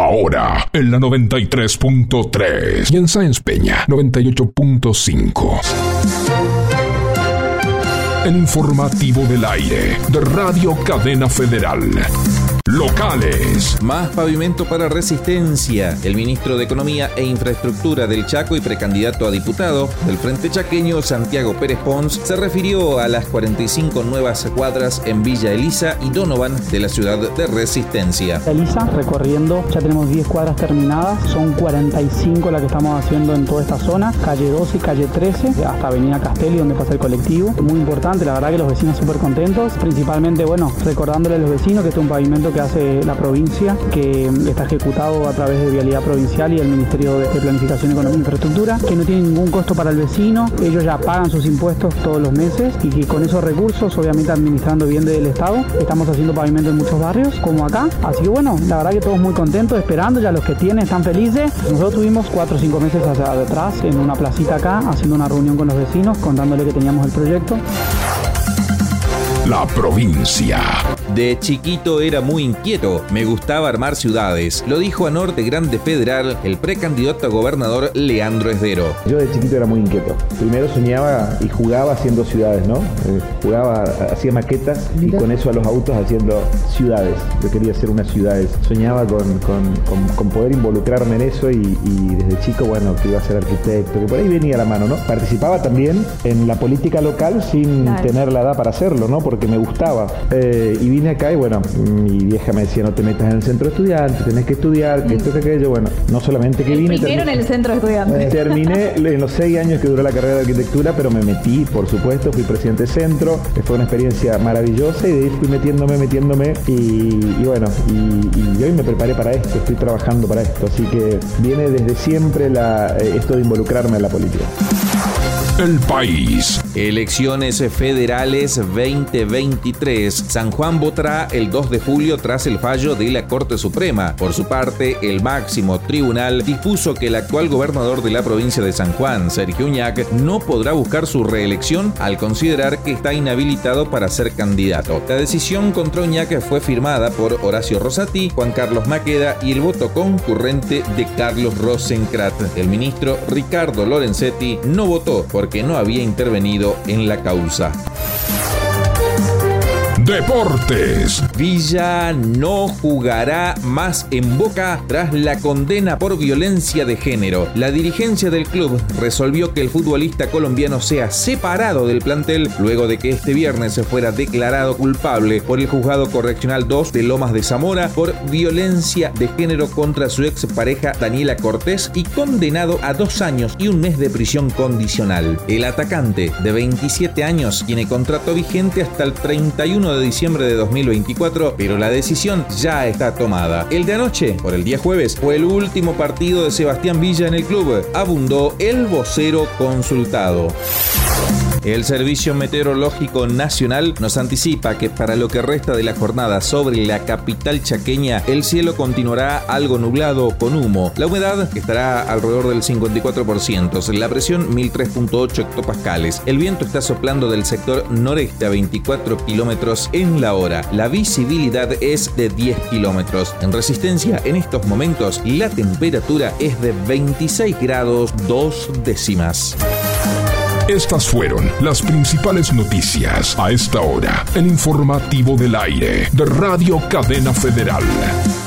Ahora, en la 93.3 y en Sáenz Peña, 98.5. El informativo del aire de Radio Cadena Federal. Locales. Más pavimento para Resistencia. El ministro de Economía e Infraestructura del Chaco y precandidato a diputado del Frente Chaqueño, Santiago Pérez Pons, se refirió a las 45 nuevas cuadras en Villa Elisa y Donovan de la ciudad de Resistencia. Elisa, recorriendo, ya tenemos 10 cuadras terminadas, son 45 las que estamos haciendo en toda esta zona, calle 12 y calle 13, hasta Avenida Castelli, donde pasa el colectivo. Muy importante, la verdad que los vecinos súper contentos, principalmente, recordándole a los vecinos que este es un pavimento que hace la provincia, que está ejecutado a través de Vialidad Provincial y el Ministerio de Planificación, Economía e Infraestructura, que no tiene ningún costo para el vecino, ellos ya pagan sus impuestos todos los meses y que con esos recursos, obviamente administrando bien del Estado, estamos haciendo pavimento en muchos barrios, como acá. Así que la verdad que todos muy contentos, esperando, ya los que tienen están felices. Nosotros tuvimos 4 o 5 meses hacia atrás en una placita acá, haciendo una reunión con los vecinos, contándole que teníamos el proyecto. La provincia. De chiquito era muy inquieto, me gustaba armar ciudades. Lo dijo a Norte Grande Federal el precandidato a gobernador Leandro Esdero. Yo de chiquito era muy inquieto. Primero soñaba y jugaba haciendo ciudades, ¿no? Hacía maquetas y con eso a los autos haciendo ciudades. Yo quería hacer unas ciudades. Soñaba con poder involucrarme en eso y desde chico, que iba a ser arquitecto, que por ahí venía la mano, ¿no? Participaba también en la política local sin tener la edad para hacerlo, ¿no? Porque me gustaba. Y vine acá y mi vieja me decía, no te metas en el centro de estudiantes, tenés que estudiar, que esto, que aquello. No solamente que vine... Primero en el centro de estudiantes. Terminé en los 6 años que duró la carrera de arquitectura, pero me metí, por supuesto, fui presidente de centro, fue una experiencia maravillosa y de ahí fui metiéndome y hoy me preparé para esto, estoy trabajando para esto, así que viene desde siempre esto de involucrarme en la política. El país. Elecciones federales 2023. San Juan votará el 2 de julio tras el fallo de la Corte Suprema. Por su parte, el máximo tribunal dispuso que el actual gobernador de la provincia de San Juan, Sergio Uñac, no podrá buscar su reelección al considerar que está inhabilitado para ser candidato. La decisión contra Uñac fue firmada por Horacio Rosati, Juan Carlos Maqueda y el voto concurrente de Carlos Rosencrat. El ministro Ricardo Lorenzetti no votó porque no había intervenido en la causa. Deportes. Villa no jugará más en Boca tras la condena por violencia de género. La dirigencia del club resolvió que el futbolista colombiano sea separado del plantel luego de que este viernes se fuera declarado culpable por el Juzgado Correccional 2 de Lomas de Zamora por violencia de género contra su expareja Daniela Cortés y condenado a 2 años y 1 mes de prisión condicional. El atacante, de 27 años, tiene contrato vigente hasta el 31 de diciembre de 2024, pero la decisión ya está tomada. El de anoche, por el día jueves, fue el último partido de Sebastián Villa en el club. Abundó el vocero consultado. El Servicio Meteorológico Nacional nos anticipa que para lo que resta de la jornada sobre la capital chaqueña, el cielo continuará algo nublado con humo. La humedad estará alrededor del 54%, la presión 1003.8 hectopascales. El viento está soplando del sector noreste a 24 kilómetros en la hora. La visibilidad es de 10 kilómetros. En Resistencia, en estos momentos, la temperatura es de 26 grados 2 décimas. Estas fueron las principales noticias a esta hora. El informativo del aire de Radio Cadena Federal.